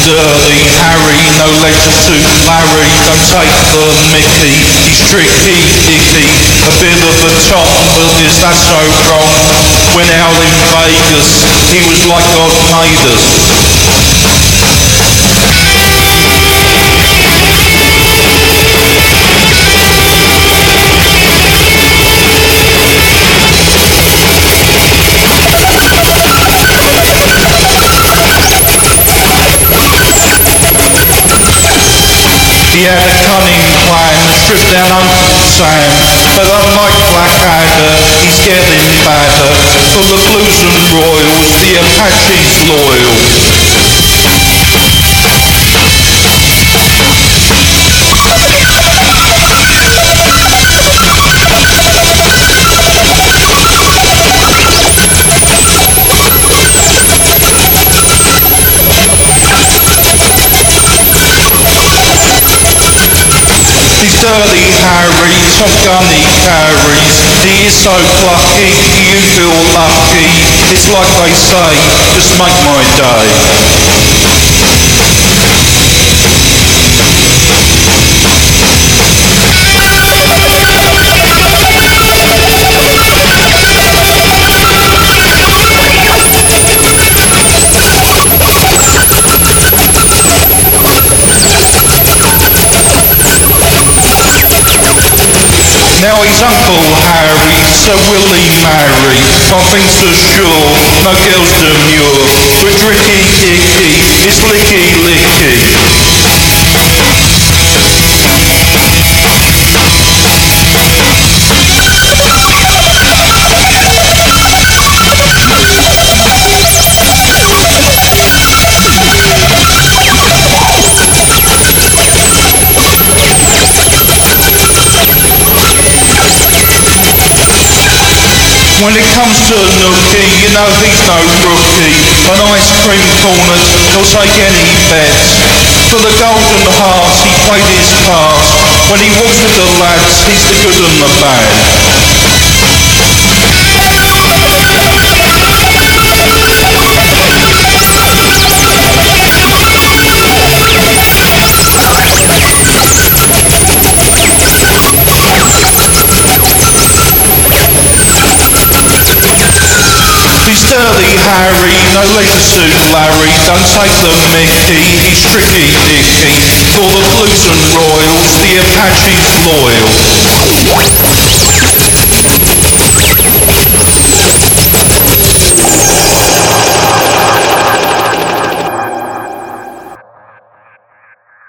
Dirty Harry, no legs to suit Larry. Don't take the mickey, he's tricky, dicky. A bit of a top, but that's so wrong. Went out in Vegas, he was like God made us. He had a cunning plan to strip down Uncle Sam, but unlike Blackadder, he's getting badder. For the Blues and Royals, the Apache's loyal. He's Dirty Harry, Top Gun he carries. He is so plucky, you feel lucky. It's like they say, just make my day. Now he's Uncle Harry, so will he marry? Nothing's so sure, no girl's demure. But Dricky Dicky is licky licky. When it comes to Nookie, you know he's no rookie. An ice cream corner, he'll take any bet. For the Golden Hearts, he played his part. When he walks with the lads, he's the good and the bad. He's Dirty Harry, no legs to suit Larry. Don't take the mickey, he's tricky dicky. For the Blues and Royals, the Apache's loyal.